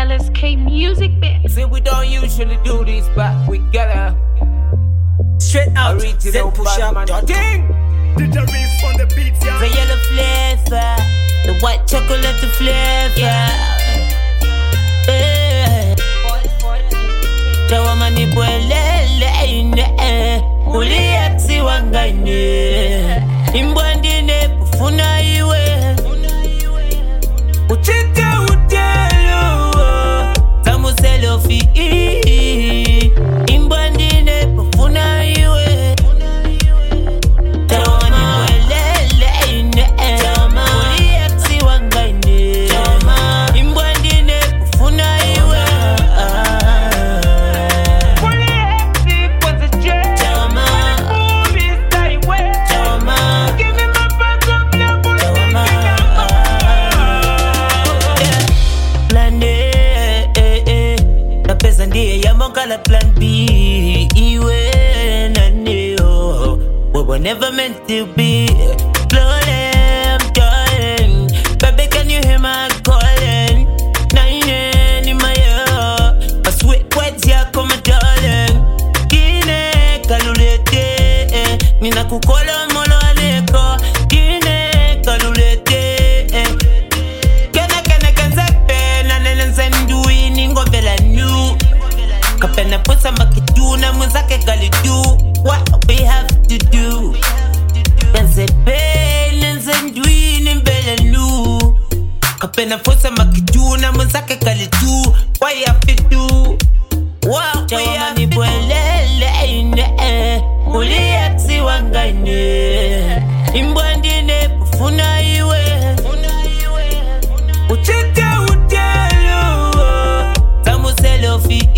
LSK Music Bit. See, we don't usually do this, but we gotta. Straight out, original Batman thing. Did the riff on the beats, yeah? The yellow flavor, the white chocolate flavor. Tawa mani bwelele uliaksi wangane imbwandine pufuna iwe uchite utelo tamuselo fi imbwandine pufuna iwe tawa mani bwelele uliaksi wangane imbwandine pufuna iwe ndiye yamokala plan B iwe na neo we were never meant to be slowly I'm darling baby can you hear my calling nine in my ear I sweat words yako my darling kine kalulete nina kukola molo aleko kine kalulete kene kanzape na nenzenduini ningovela new Kapena pusa makiduna mwenzake gali do what we have to do. Nenze pe nenze ndwini mbele lu. Kapena pusa makiduna mwenzake gali do what you have to do. What we have to do. Bwelele uliaksi wangane imbwandine pufuna iwe uchite utelo tamuselo fi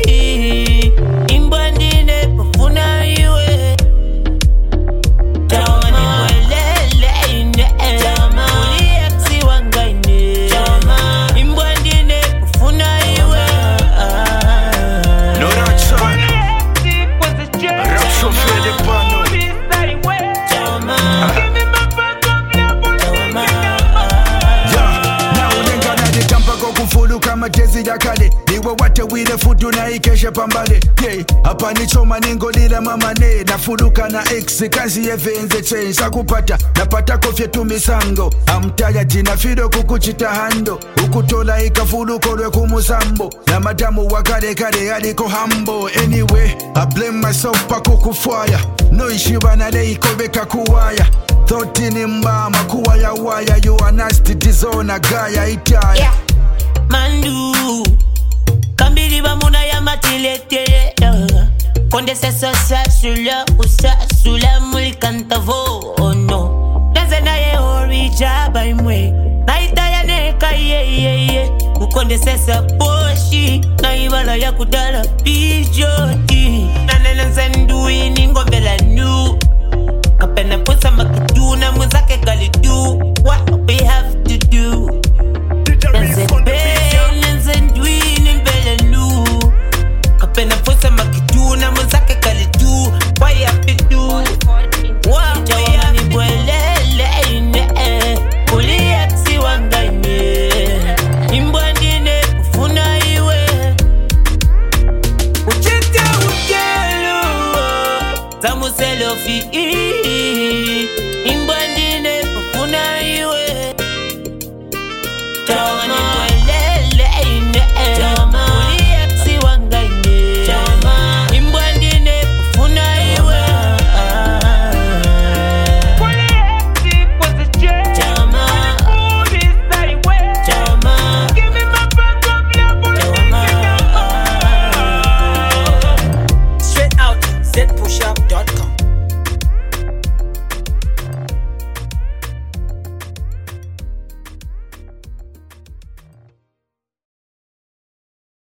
imbwandine pufuna iwe tamani bwelele uliaksi wangane imbwandine pufuna iwe No Ratchan Rapso Fede Pano Matezi ya kale niwe wate wile futu na ikeshe pambale yeah. Hapa ni choma ningolila mama ne nafuluka na X kazi yevenze change sakupata napata kofye tumisango amtaya jina fido kukuchita hando ukutola ikafuluko lwe kumusambo na madamu wakale kale aliko hambo anyway I blame myself pa kukufwaya no ishiba na le ikobeka kuwaya thought ni mbama kuwaya waya you are nasty dizona gaya itaya yeah. Mandu Kambili bamuna ya matilete Konde sesa sasula Usasula mulikantavo Oh no Naze na ye orijaba imwe Naita ya neka ye Ukonde sesa boshi Na ibala ya kudala pijoti Nanene nzenduini ngomela nu Kapena pusa makiduna mwenzake gali do what we have